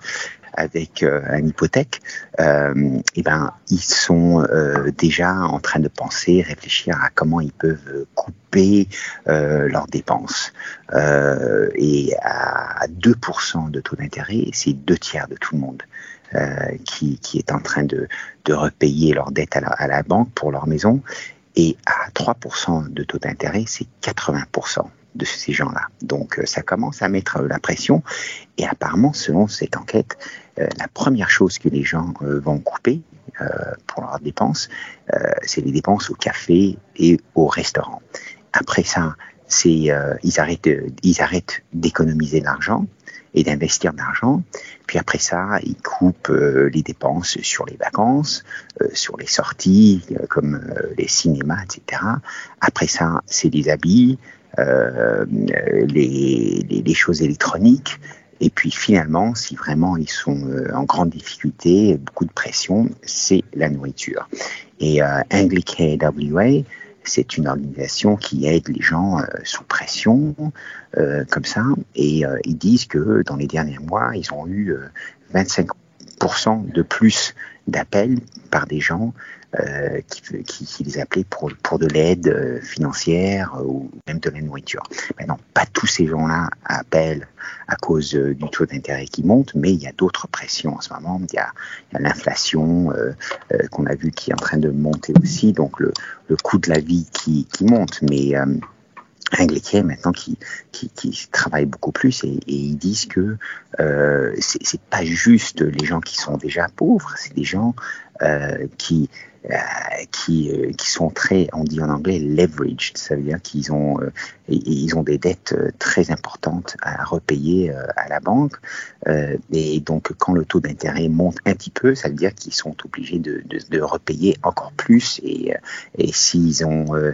avec euh, une hypothèque, euh, et ben ils sont euh, déjà en train de penser, réfléchir à comment ils peuvent couper euh, leurs dépenses. Euh, et à deux pour cent de taux d'intérêt, c'est deux tiers de tout le monde euh, qui, qui est en train de, de repayer leurs dettes à la, à la banque pour leur maison. Et à trois pour cent de taux d'intérêt, c'est quatre-vingts pour cent de ces gens-là. Donc euh, ça commence à mettre la pression. Et apparemment, selon cette enquête, euh, la première chose que les gens euh, vont couper euh, pour leurs dépenses, euh, c'est les dépenses au café et au restaurant. Après ça, c'est euh, ils arrêtent ils arrêtent d'économiser de l'argent et d'investir de l'argent. Puis après ça, ils coupent euh, les dépenses sur les vacances, euh, sur les sorties, euh, comme euh, les cinémas, et cetera. Après ça, c'est les habits, euh, les, les, les choses électroniques. Et puis finalement, si vraiment ils sont euh, en grande difficulté, beaucoup de pression, c'est la nourriture. Et euh, Anglican W A, c'est une organisation qui aide les gens euh, sous pression, euh, comme ça, et euh, ils disent que dans les derniers mois, ils ont eu euh, vingt-cinq pour cent de plus d'appels par des gens euh, qui, qui, qui les appelaient pour, pour de l'aide euh, financière euh, ou même de la nourriture. Maintenant, pas tous ces gens-là appellent à cause euh, du taux d'intérêt qui monte, mais il y a d'autres pressions en ce moment. Il y a, il y a l'inflation euh, euh, qu'on a vu qui est en train de monter aussi, donc le, le coût de la vie qui, qui monte. Mais euh, Anglican maintenant qui, qui, qui travaillent beaucoup plus et, et ils disent que euh, c'est, c'est pas juste les gens qui sont déjà pauvres, c'est des gens euh, qui euh, qui euh, qui sont très, on dit en anglais leveraged, ça veut dire qu'ils ont euh, ils ont des dettes très importantes à repayer euh, à la banque euh, et donc quand le taux d'intérêt monte un petit peu, ça veut dire qu'ils sont obligés de, de, de repayer encore plus et et s'ils ont euh,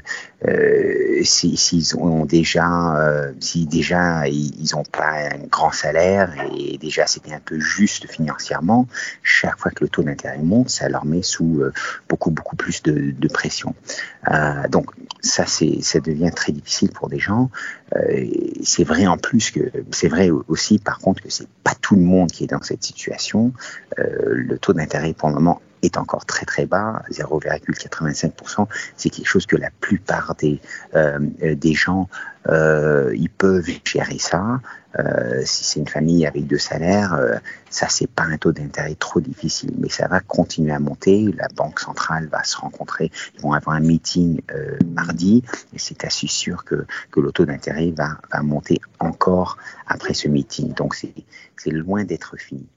euh, si, s'ils ont déjà euh, si déjà ils ont pas un grand salaire et déjà c'était un peu juste financièrement, chaque fois que le taux d'intérêt monte, ça leur met sous euh, beaucoup beaucoup plus de, de pression. Euh, donc ça c'est ça devient très difficile pour des gens. Euh, c'est vrai en plus que c'est vrai aussi par contre que c'est pas tout le monde qui est dans cette situation. Euh, le taux d'intérêt pour le moment est encore très très bas, zéro virgule quatre-vingt-cinq pour cent. C'est quelque chose que la plupart des euh, des gens euh, ils peuvent gérer ça. Euh, si c'est une famille avec deux salaires, euh, ça c'est pas un taux d'intérêt trop difficile, mais ça va continuer à monter. La banque centrale va se rencontrer, ils vont avoir un meeting euh, mardi, et c'est assez sûr que que le taux d'intérêt va va monter encore après ce meeting. Donc c'est c'est loin d'être fini.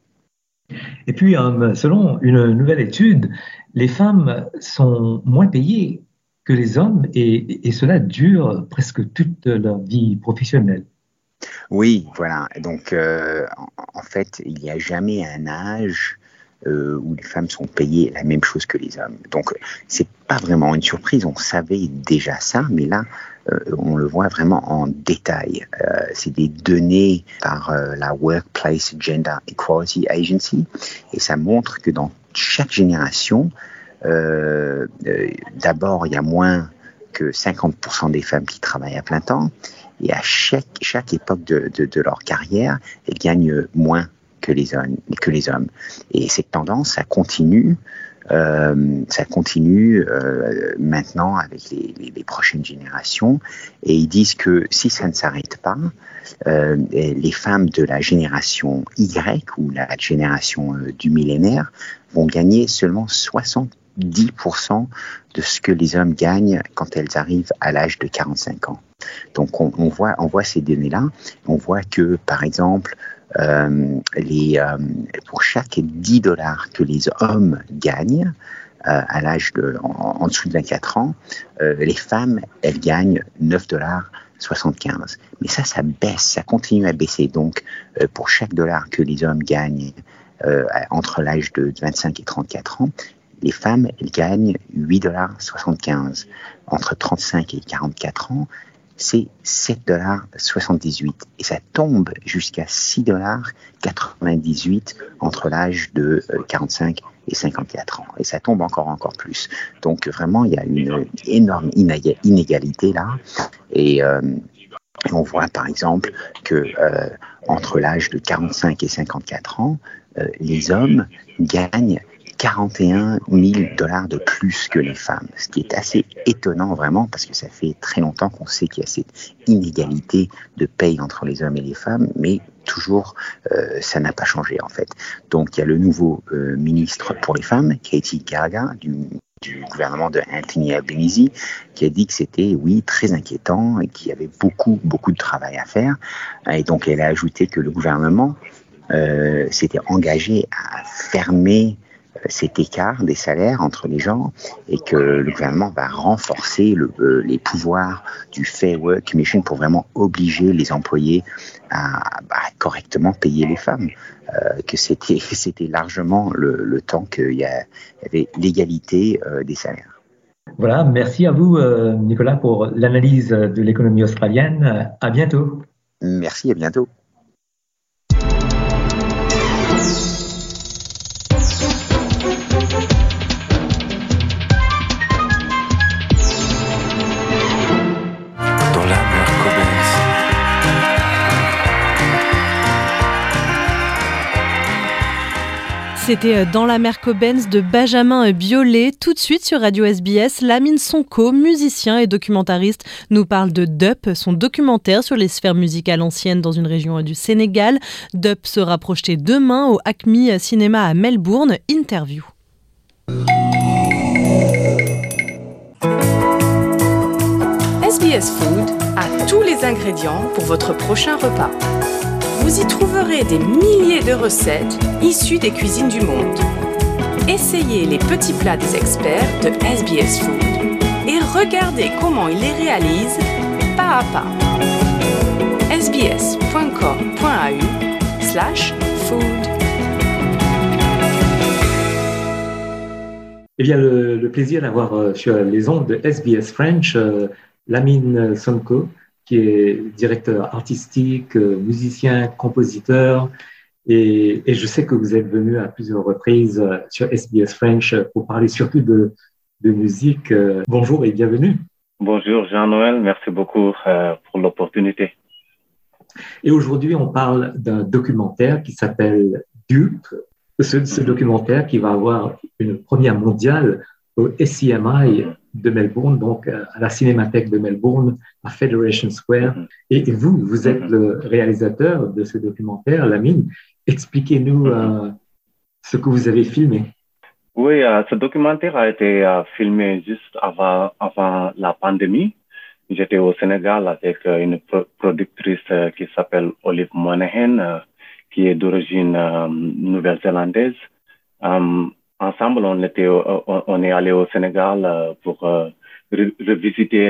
Et puis, selon une nouvelle étude, les femmes sont moins payées que les hommes et, et cela dure presque toute leur vie professionnelle. Oui, voilà. Donc, euh, en fait, il n'y a jamais un âge euh, où les femmes sont payées la même chose que les hommes. Donc, c'est pas vraiment une surprise. On savait déjà ça, mais là, euh, on le voit vraiment en détail. Euh, c'est des données par euh, la Workplace Gender Equality Agency, et ça montre que dans chaque génération, euh, euh, d'abord, il y a moins que cinquante pour cent des femmes qui travaillent à plein temps, et à chaque, chaque époque de, de, de leur carrière, elles gagnent moins que les hommes. Que les hommes. Et cette tendance, ça continue, euh, ça continue euh, maintenant avec les, les, les prochaines générations. Et ils disent que si ça ne s'arrête pas, euh, les femmes de la génération Y ou la génération euh, du millénaire vont gagner seulement soixante-dix pour cent de ce que les hommes gagnent quand elles arrivent à l'âge de quarante-cinq ans. Donc on, on voit, on voit ces données-là. On voit que, par exemple, euh, les, euh, pour chaque dix dollars que les hommes gagnent euh, à l'âge de, en, en dessous de vingt-quatre ans, euh, les femmes, elles gagnent neuf dollars soixante-quinze. Mais ça, ça baisse, ça continue à baisser. Donc, euh, pour chaque dollar que les hommes gagnent euh, entre l'âge de vingt-cinq et trente-quatre ans, les femmes, elles gagnent huit dollars soixante-quinze. Entre trente-cinq et quarante-quatre ans, c'est sept dollars soixante-dix-huit. Et ça tombe jusqu'à six dollars quatre-vingt-dix-huit entre l'âge de quarante-cinq et cinquante-quatre ans. Et ça tombe encore, encore plus. Donc vraiment, il y a une énorme inégalité là. Et euh, on voit par exemple que euh, entre l'âge de quarante-cinq et cinquante-quatre ans, euh, les hommes gagnent quarante et un mille dollars de plus que les femmes, ce qui est assez étonnant vraiment parce que ça fait très longtemps qu'on sait qu'il y a cette inégalité de paye entre les hommes et les femmes, mais toujours euh, ça n'a pas changé en fait. Donc il y a le nouveau euh, ministre pour les femmes, Katie Gallagher, du, du gouvernement de Anthony Albanese, qui a dit que c'était oui très inquiétant et qu'il y avait beaucoup beaucoup de travail à faire. Et donc elle a ajouté que le gouvernement euh, s'était engagé à fermer cet écart des salaires entre les gens et que le gouvernement va renforcer le, euh, les pouvoirs du Fair Work Commission pour vraiment obliger les employés à, à correctement payer les femmes. Euh, que c'était, c'était largement le, le temps qu'il y, a, il y avait l'égalité euh, des salaires. Voilà, merci à vous euh, Nicolas pour l'analyse de l'économie australienne. À bientôt. Merci, à bientôt. C'était Dans la mer Cobbens de Benjamin Biolay. Tout de suite sur Radio S B S, Lamine Sonko, musicien et documentariste, nous parle de Dup, son documentaire sur les sphères musicales anciennes dans une région du Sénégal. Dup sera projeté demain au Acme Cinéma à Melbourne. Interview. S B S Food a tous les ingrédients pour votre prochain repas. Vous y trouverez des milliers de recettes issues des cuisines du monde. Essayez les petits plats des experts de S B S Food et regardez comment ils les réalisent pas à pas. sbs.com.au slash food. Eh bien, le, le plaisir d'avoir euh, sur les ondes de S B S French euh, Lamine Sonko, qui est directeur artistique, musicien, compositeur. Et, et je sais que vous êtes venu à plusieurs reprises sur S B S French pour parler surtout de, de musique. Bonjour et bienvenue. Bonjour Jean-Noël, merci beaucoup euh, pour l'opportunité. Et aujourd'hui, on parle d'un documentaire qui s'appelle Dup. Ce, ce documentaire qui va avoir une première mondiale au S C M I de Melbourne, donc à la Cinémathèque de Melbourne, à Federation Square. Et vous, vous êtes le réalisateur de ce documentaire, Lamine. Expliquez-nous euh, ce que vous avez filmé. Oui, euh, ce documentaire a été euh, filmé juste avant, avant la pandémie. J'étais au Sénégal avec euh, une pro- productrice euh, qui s'appelle Olive Monahan, euh, qui est d'origine euh, nouvelle-zélandaise. Euh, Ensemble, on était, on est allé au Sénégal pour revisiter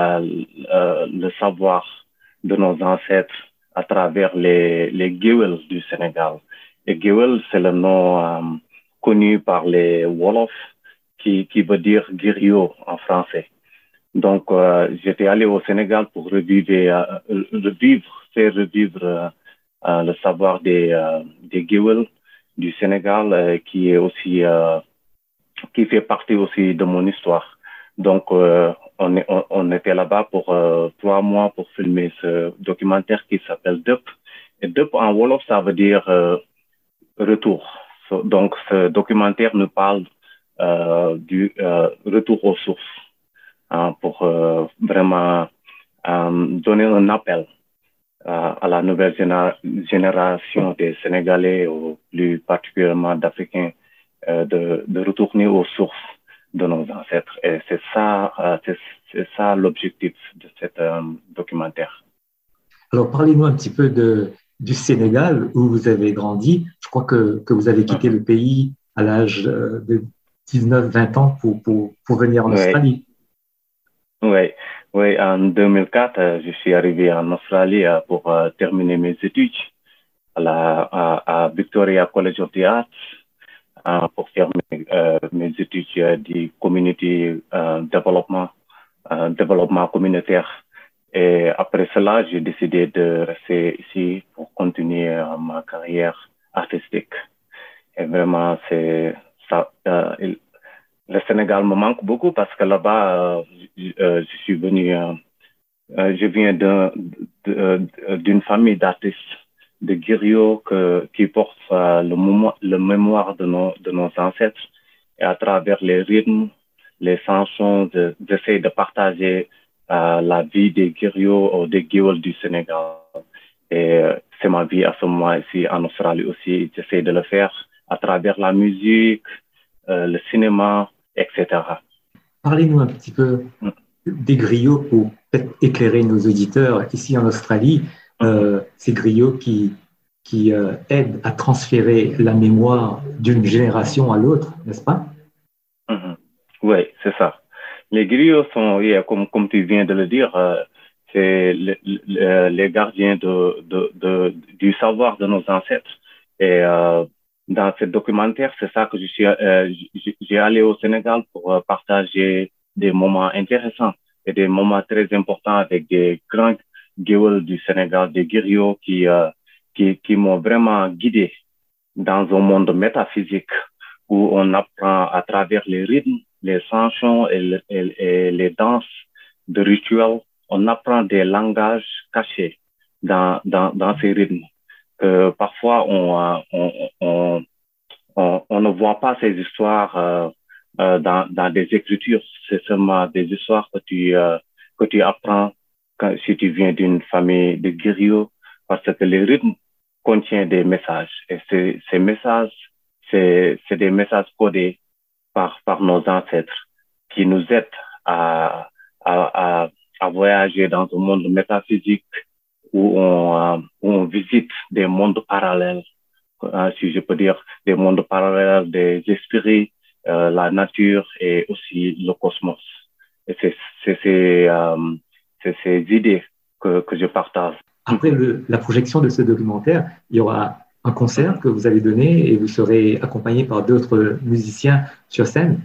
le savoir de nos ancêtres à travers les, les Gewel du Sénégal. Et Gewel, c'est le nom euh, connu par les Wolofs, qui, qui veut dire griot en français. Donc, euh, j'étais allé au Sénégal pour revivre, euh, revivre faire revivre euh, le savoir des, euh, des Gewel du Sénégal, euh, qui est aussi, euh, qui fait partie aussi de mon histoire. Donc, euh, on, est, on, on était là-bas pour euh, trois mois pour filmer ce documentaire qui s'appelle Dup. Et Dup en Wolof, ça veut dire euh, retour. So, donc, ce documentaire nous parle euh, du euh, retour aux sources, hein, pour euh, vraiment euh, donner un appel à la nouvelle généra- génération des Sénégalais, ou plus particulièrement d'Africains, euh, de, de retourner aux sources de nos ancêtres. Et c'est ça, euh, c'est, c'est ça l'objectif de cet euh, documentaire. Alors, parlez-nous un petit peu de, du Sénégal, où vous avez grandi. Je crois que, que vous avez quitté mmh. le pays à l'âge de dix-neuf vingt ans pour, pour, pour venir en oui. Australie. Oui. Oui, en deux mille quatre, je suis arrivé en Australie pour uh, terminer mes études à, la, à, à Victoria College of the Arts, uh, pour faire mes, uh, mes études uh, du community uh, development, uh, développement communautaire. Et après cela, j'ai décidé de rester ici pour continuer uh, ma carrière artistique. Et vraiment, c'est ça. Uh, il, Le Sénégal me manque beaucoup parce que là-bas, euh, je, euh, je suis venu, euh, euh, je viens d'un, de, d'une famille d'artistes de griots que, qui portent euh, le, moment, le mémoire de nos, de nos ancêtres. Et à travers les rythmes, les chansons, de, j'essaie de partager euh, la vie des griots ou des guioles du Sénégal. Et euh, c'est ma vie à ce moment ici en Australie aussi. J'essaie de le faire à travers la musique, euh, le cinéma, et cetera. Parlez-nous un petit peu des griots pour peut-être éclairer nos auditeurs ici en Australie. Euh, ces griots qui, qui euh, aident à transférer la mémoire d'une génération à l'autre, n'est-ce pas? Mm-hmm. Oui, c'est ça. Les griots sont, yeah, comme, comme tu viens de le dire, euh, c'est le, le, les gardiens de, de, de, du savoir de nos ancêtres. Et euh, dans ce documentaire, c'est ça que je suis, euh, j'ai allé au Sénégal pour euh, partager des moments intéressants et des moments très importants avec des grands gueules du Sénégal, des griots qui, euh, qui, qui m'ont vraiment guidé dans un monde métaphysique où on apprend à travers les rythmes, les chansons et, le, et, et les danses de rituels, on apprend des langages cachés dans, dans, dans ces rythmes. Que parfois, on, on, on, on, on ne voit pas ces histoires euh, euh, dans, dans des écritures. C'est seulement des histoires que tu, euh, que tu apprends quand, si tu viens d'une famille de griots, parce que les rythmes contiennent des messages. Et ces, ces messages, c'est, c'est des messages codés par, par nos ancêtres qui nous aident à, à, à, à voyager dans un monde métaphysique où on, où on visite des mondes parallèles, si je peux dire, des mondes parallèles des esprits, euh, la nature et aussi le cosmos. Et c'est, c'est, c'est, euh, c'est ces idées que, que je partage. Après le, la projection de ce documentaire, il y aura un concert que vous allez donner et vous serez accompagné par d'autres musiciens sur scène.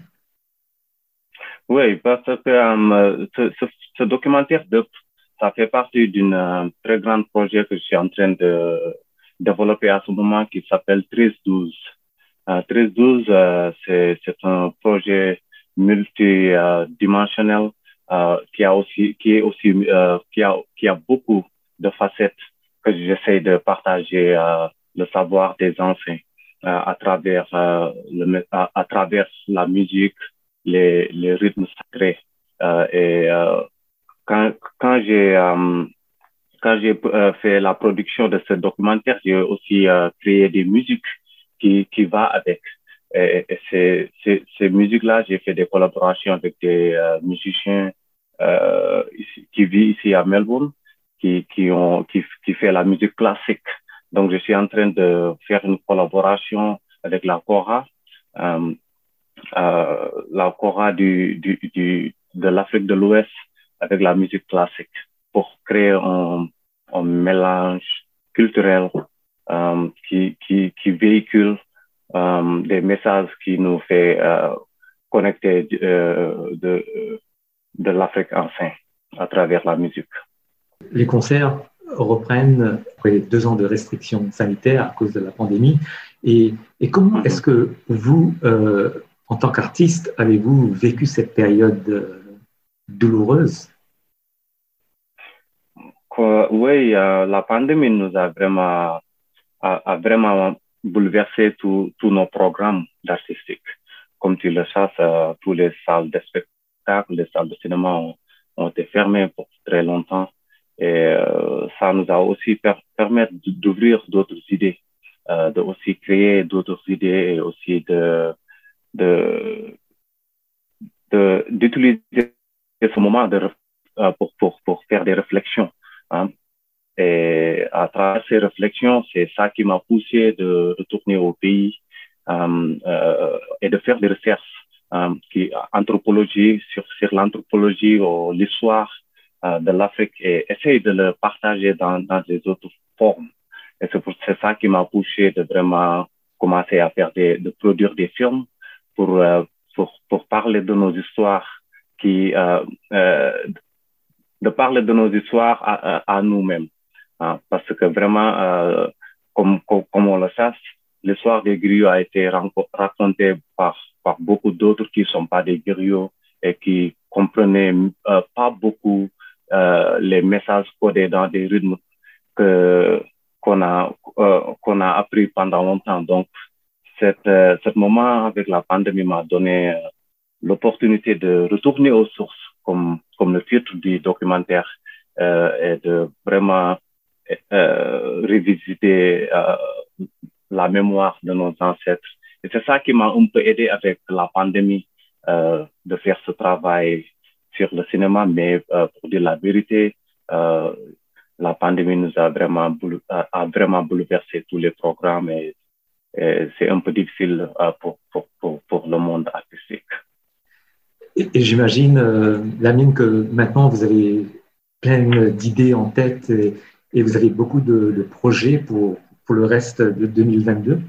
Oui, parce que euh, ce, ce, ce documentaire, de, ça fait partie d'un euh, très grand projet que je suis en train de développer à ce moment qui s'appelle treize douze. Euh, treize douze, euh, c'est, c'est un projet multidimensionnel euh, qui a aussi, qui est aussi, euh, qui a, qui a beaucoup de facettes que j'essaie de partager euh, le savoir des anciens euh, à travers euh, le, à, à travers la musique, les, les rythmes sacrés. Euh, et euh, quand, quand j'ai euh, quand j'ai euh, fait la production de ce documentaire, j'ai aussi euh, créé des musiques qui qui va avec. Et, et ces, ces, ces musiques-là, j'ai fait des collaborations avec des euh, musiciens euh, ici, qui vivent ici à Melbourne, qui qui ont qui qui fait la musique classique. Donc, je suis en train de faire une collaboration avec la Kora, euh, euh, la Kora du, du, du, de l'Afrique de l'Ouest avec la musique classique pour créer un, un mélange culturel euh, qui, qui, qui véhicule euh, des messages qui nous fait euh, connecter euh, de, de l'Afrique ancienne à travers la musique. Les concerts reprennent après deux ans de restrictions sanitaires à cause de la pandémie. Et, et comment est-ce que vous, euh, en tant qu'artiste, avez-vous vécu cette période euh, douloureuse? Oui, euh, la pandémie nous a vraiment, a, a vraiment bouleversé tous nos programmes d'artistique. Comme tu le sais, euh, tous les salles de spectacle, les salles de cinéma ont, ont été fermées pour très longtemps. Et euh, ça nous a aussi per permettre d'ouvrir d'autres idées, euh, de aussi créer d'autres idées et aussi de de de d'utiliser ce moment de euh, pour pour pour faire des réflexions. Hein. Et à travers ces réflexions, c'est ça qui m'a poussé de retourner au pays euh, euh, et de faire des recherches, euh, qui anthropologie sur sur l'anthropologie ou l'histoire de l'Afrique et essayer de le partager dans, dans des autres formes. Et c'est, pour, c'est ça qui m'a poussé de vraiment commencer à faire des, de produire des films pour, euh, pour, pour parler de nos histoires qui, euh, euh, de parler de nos histoires à, à, à nous-mêmes. Hein, parce que vraiment, euh, comme, comme, comme on le sait, l'histoire des griots a été racontée par, par beaucoup d'autres qui ne sont pas des griots et qui comprenaient euh, pas beaucoup Euh, les messages codés dans des rythmes que qu'on a euh, qu'on a appris pendant longtemps. Donc, cette, euh, ce moment avec la pandémie m'a donné euh, l'opportunité de retourner aux sources, comme, comme le titre du documentaire, euh, et de vraiment euh, revisiter euh, la mémoire de nos ancêtres. Et c'est ça qui m'a un peu aidé avec la pandémie, euh, de faire ce travail sur le cinéma, mais euh, pour dire la vérité, euh, la pandémie nous a vraiment, boule- a vraiment bouleversé tous les programmes et, et c'est un peu difficile euh, pour, pour, pour, pour le monde artistique. Et, et j'imagine, euh, Lamine, que maintenant vous avez plein d'idées en tête et, et vous avez beaucoup de, de projets pour, pour le reste de deux mille vingt-deux.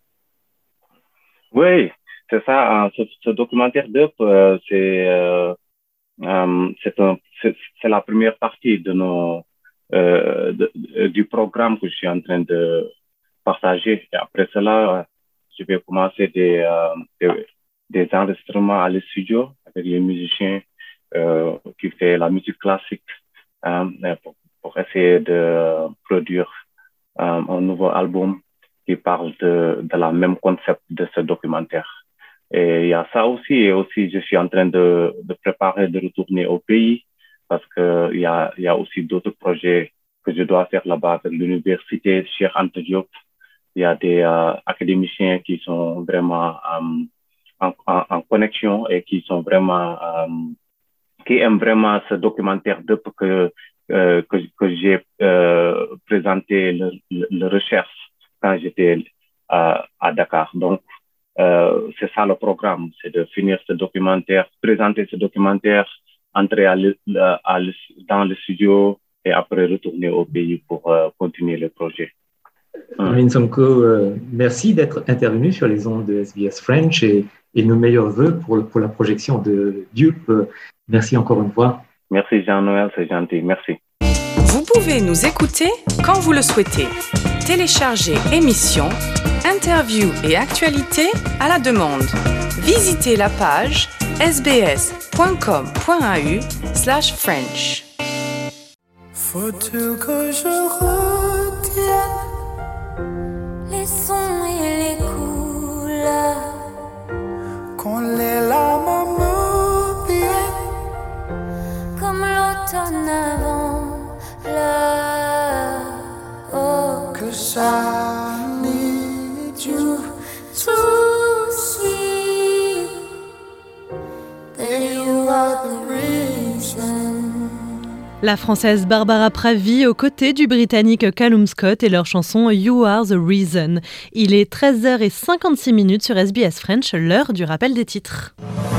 Oui, c'est ça. hein, Ce, ce documentaire d'U P, euh, c'est, euh, euh, c'est, un, c'est, c'est la première partie de nos, euh, de, de- du programme que je suis en train de partager. Et après cela, euh, je vais commencer des, euh, des, des enregistrements à le studio avec les musiciens euh, qui font la musique classique, hein, pour, pour essayer de produire euh, un nouveau album qui parle de, de la même concept de ce documentaire. Et il y a ça aussi, et aussi je suis en train de, de préparer de retourner au pays parce que il y a, il y a aussi d'autres projets que je dois faire là-bas avec l'université Cheikh Anta Diop. Il y a des euh, académiciens qui sont vraiment euh, en, en, en connexion et qui sont vraiment, euh, qui aiment vraiment ce documentaire de que, euh, que, que j'ai euh, présenté le, le, le recherche quand j'étais euh, à Dakar. Donc, euh, c'est ça le programme, c'est de finir ce documentaire, présenter ce documentaire, entrer à le, à le, dans le studio et après retourner au pays pour euh, continuer le projet. Lamine Sonko, euh, merci d'être intervenu sur les ondes de S B S French et, et nos meilleurs vœux pour, pour la projection de Dupe. Merci encore une fois. Merci Jean-Noël, c'est gentil, merci. Vous pouvez nous écouter quand vous le souhaitez. Téléchargez émissions, interviews et actualités à la demande. Visitez la page sbs.com.au slash French. Faut-il que je retienne les sons et les couleurs, quand les larmes me viennent comme l'automne avant l'heure? Oh, que I need you to see that you are the reason. La Française Barbara Pravi aux côtés du Britannique Callum Scott et leur chanson You Are the Reason. Il est treize heures cinquante-six minutes sur S B S French, l'heure du rappel des titres.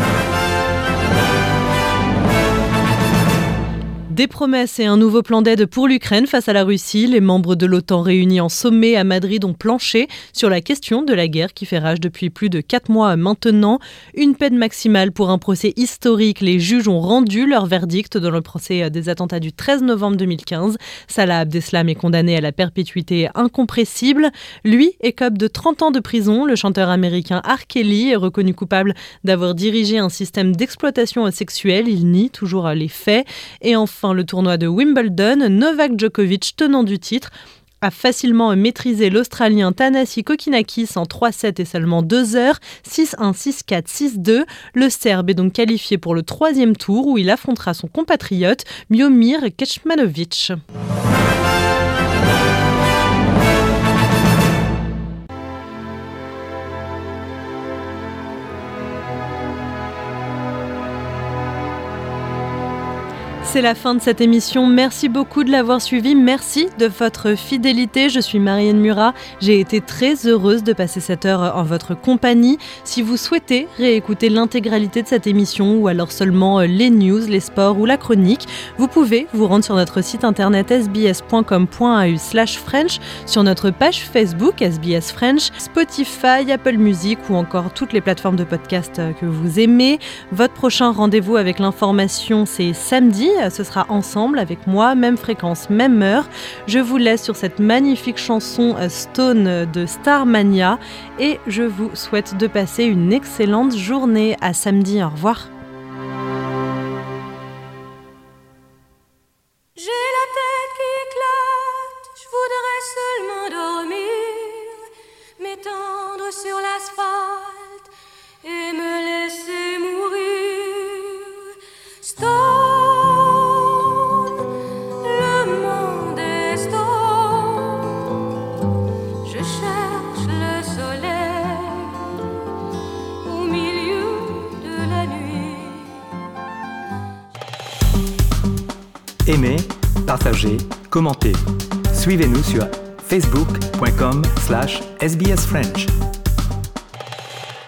Des promesses et un nouveau plan d'aide pour l'Ukraine face à la Russie. Les membres de l'OTAN réunis en sommet à Madrid ont planché sur la question de la guerre qui fait rage depuis plus de quatre mois maintenant. Une peine maximale pour un procès historique. Les juges ont rendu leur verdict dans le procès des attentats du treize novembre deux mille quinze. Salah Abdeslam est condamné à la perpétuité incompressible. Lui écope de trente ans de prison. Le chanteur américain R. Kelly est reconnu coupable d'avoir dirigé un système d'exploitation sexuelle. Il nie toujours les faits. Et enfin, le tournoi de Wimbledon, Novak Djokovic, tenant du titre, a facilement maîtrisé l'Australien Thanasi Kokinakis en trois sept et seulement deux heures, six un, six quatre, six deux. Le Serbe est donc qualifié pour le troisième tour où il affrontera son compatriote Miomir Kecmanovic. C'est la fin de cette émission. Merci beaucoup de l'avoir suivi. Merci de votre fidélité. Je suis Marianne Murat. J'ai été très heureuse de passer cette heure en votre compagnie. Si vous souhaitez réécouter l'intégralité de cette émission ou alors seulement les news, les sports ou la chronique, vous pouvez vous rendre sur notre site internet sbs.com.au slash French, sur notre page Facebook S B S French, Spotify, Apple Music ou encore toutes les plateformes de podcast que vous aimez. Votre prochain rendez-vous avec l'information, c'est samedi. Ce sera ensemble avec moi, même fréquence, même heure. Je vous laisse sur cette magnifique chanson Stone de Starmania et je vous souhaite de passer une excellente journée. À samedi, au revoir. J'ai la tête qui éclate, je voudrais seulement dormir. Aimez, partagez, commentez. Suivez-nous sur facebook point com slash S B S French.